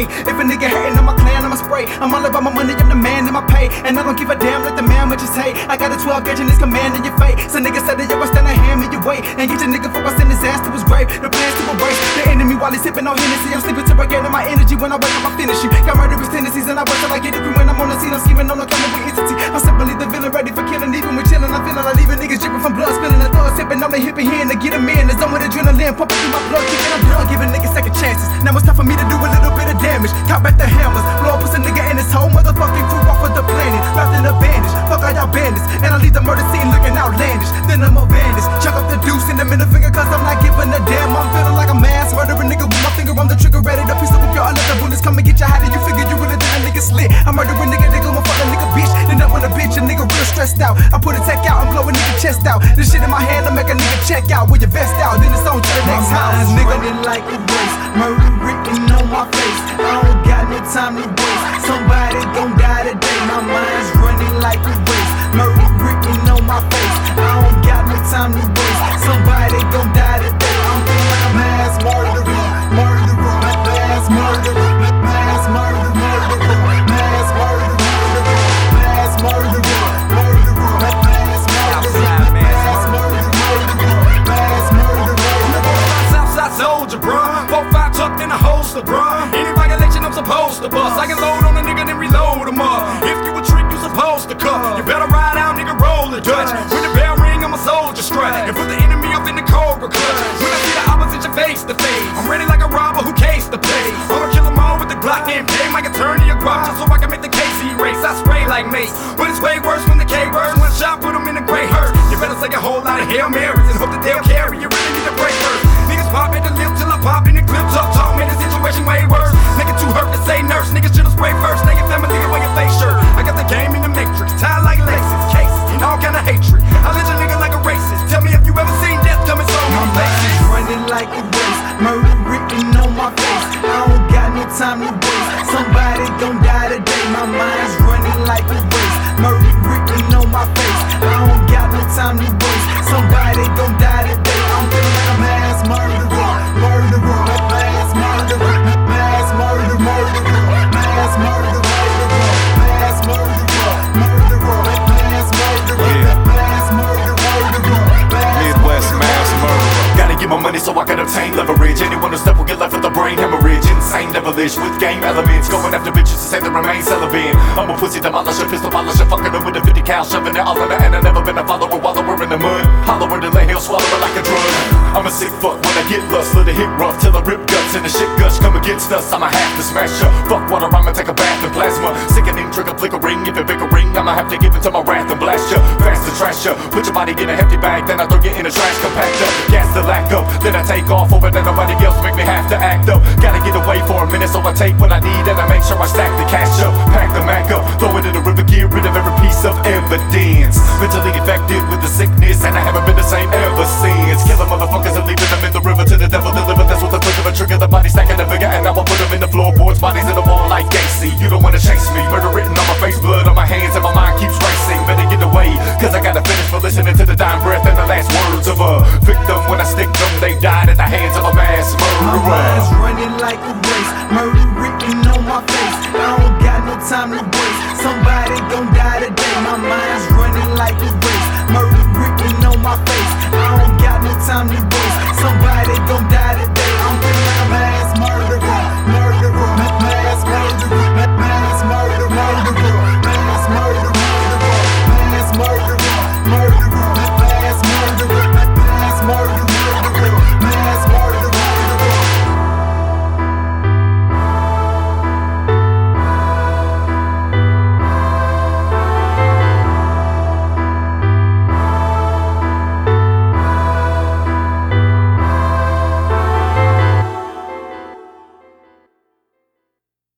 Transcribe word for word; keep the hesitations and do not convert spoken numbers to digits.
way. If a nigga hating on my clan, I'ma spray. I'm all about my money, I'm the man in my pay. And I don't give a damn, let the man what you say. I got a twelve gauge and it's command in your face. So nigga said that yo, I stand a hand in your way. And get your nigga for I send his ass to his grave. The plan's to erase the enemy while he's sipping on Hennessy. I'm sleeping to regain my energy when I wake up, I finish you. Got murderous tendencies and I work till I get it when I'm on the scene. I'm scheming on the camera with entity. I'm simply the villain, ready for killing. Even when chilling, I'm feeling like leaving niggas dripping from blood, spilling the thought, sipping on the hip and here to get him in. The zone with adrenaline pumping through my blood, kicking I'm done, giving niggas second chances. Now it's time for me to do a little bit of damage. Cop back the hammers, blow up puts a nigga in his whole motherfucking crew off of the planet. Wrapped in a bandage, fuck all y'all bandits. And I leave the murder scene looking outlandish. Then I'm a bandage, chuck up the deuce in the middle finger, cause I'm not giving a damn. I'm feeling like a mass murdering nigga with my finger on the trigger, ready to piece up with your let the bullets come and get you. How do you figure you really did a nigga slit? I'm murdering nigga, nigga, I'm a fucking nigga bitch. Then up with a bitch, a nigga real stressed out. I put a tech out, I'm blowing nigga chest out. This shit in my hand, I make a nigga check out. With your vest out, then it's on to the next house. Nigga, running like a race, murder written on my face. I don't got no time to waste. Somebody gon' die today. My mind's running like a race, murder written on my face. I don't got no time to waste. Somebody gon' die today. I'm feeling like a mass murderer, murderer, mass murderer, mass murderer, murderer, mass murderer, mass murderer, murderer, mass murderer, mass murderer, mass murderer. Southside soldier, bruh. Four five tucked in a holster, bruh. Any regulation I'm supposed to bust. I can load on a nigga then reload him up. If you a trick, you supposed to cut. You better ride out, nigga, roll the Dutch. When the bell ring, I'm a soldier strut. And put the enemy up in the cobra clutch. When I see the opposition face to face, I'm ready like a robber who case to play. I'ma kill them all with the Glock and pay my attorney a guap just so I can make the K C race. I spray like mace, but it's way worse when the K words. One shot, put them in a gray hearse. You better say a whole lot of Hail Marys and hope that they'll carry. You really need to break first. Niggas pop at the lip till I pop in the clip. Talk, talk, man, the situation way worse. Make it too hurt to say nurse. Niggas should've sprayed first. Nigga family, wear your face shirt. I got the game in the matrix, tied like laces, cases, and all kind of hatred. I let your nigga like a racist. Tell me if you ever seen death coming so my mind's running like a race, murder written on my face. I don't got no time to waste. Somebody gon' die today. My mind's running like a race, murder written on my face. I don't got no time to waste. Somebody gon' die today. I'm feeling like a mass murderer, murderer, mass murderer, mass murderer, murderer, mass murderer, murderer, mass murderer, murderer, mass murderer, mass murderer, murderer, Midwest mass murderer. Gotta get my money so I can obtain leverage. Anyone who step will get left with a brain hemorrhage. Insane devilish with game elements. Going after bitches to say they remain celibate. I'm a pussy demolisher, pistol polisher. Fucking her with a fifty cal, shoving it all in her. And I've never been a follower while we're in the mud. Hollower than lay hell, swallow it like a drug. I'm a sick fuck when I get lust. Let it hit rough till I rip guts. And the shit gush come against us. I'ma have to smash up. Fuck water, I'ma take a bath in plasma. Sickening, trigger, flickering. If you're bickering, I'ma have to give it to my wrath and blast ya. Fast to trash ya. Put your body in a hefty bag, then I throw you in a trash compactor. Gas the lack of, then I take off over that nobody else make me have to act up. Gotta get away for a minute, so I take what I need and I make sure I stack the cash up. Pack the Mac up, throw it in the river, get rid of every piece of evidence. Mentally affected with the sickness, and I haven't been the same ever since. Killing motherfuckers and leaving them in the river to the devil deliver. That's what the click of a trigger, the body stacking the figure, and I will put them in the floorboards, bodies in the wall like Gacy. You don't wanna chase me, murder written on my face, blood on my hands, and my mind keeps racing. Better get away, cause I gotta finish for listening to the dying breath and the last words of a victim. When I stick them, they died at the hands of a mass murderer. My mind's running like a race, murder written on my face. I don't got no time to waste. Somebody gon' die today. My mind's running like a race.